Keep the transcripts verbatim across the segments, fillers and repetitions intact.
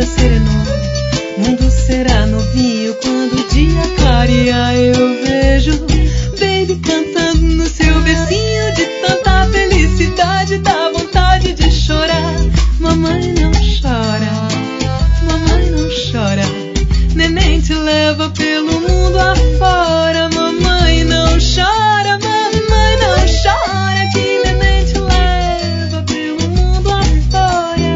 madrugada serenou, mundo será novinho quando o dia clarear. Eu vejo baby cantando no seu versinho, de tanta felicidade dá vontade de chorar. Mamãe não chora, mamãe não chora, neném te leva pelo mundo afora. Mamãe não chora, mamãe não chora, que neném te leva pelo mundo afora.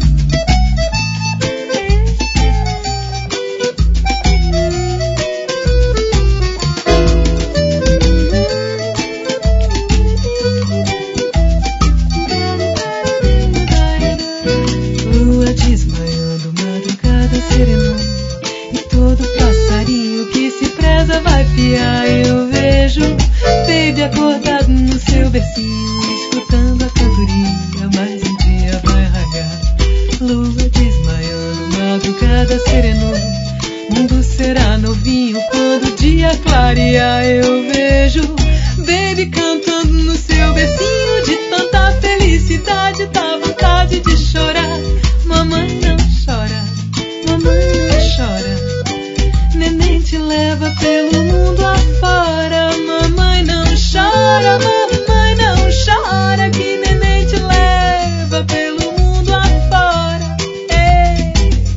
Lua desmaiando, madrugada serenou, e todo passarinho que se preza vai piar. Eu vejo baby acordado no seu bercinho, escutando a cantoria, mas um dia vai raiar. Lua desmaiando, madrugada serenou, mundo será novinho quando o dia clarear. Eu vejo baby cantando no seu bercinho, de tanta felicidade dá vontade de chorar. Mamãe não chora, mamãe não chora, neném te leva pelo mundo afora. Mamãe não chora, mamãe não chora, que neném te leva pelo mundo afora. Ei.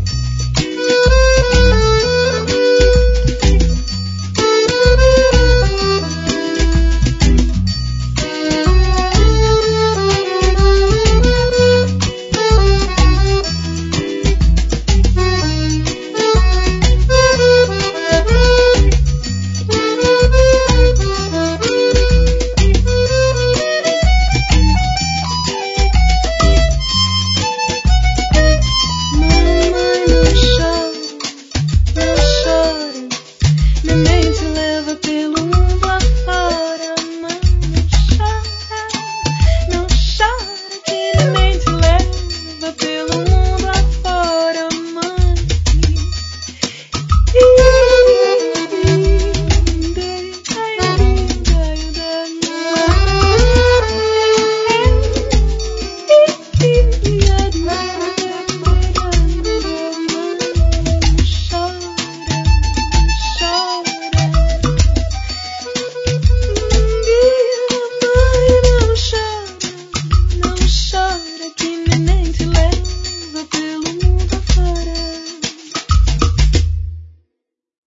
Mamãe não chora, não chora, neném te leva pelo mundo afora. Mãe não chora, não chora, que neném te leva pelo mundo afora. Mãe.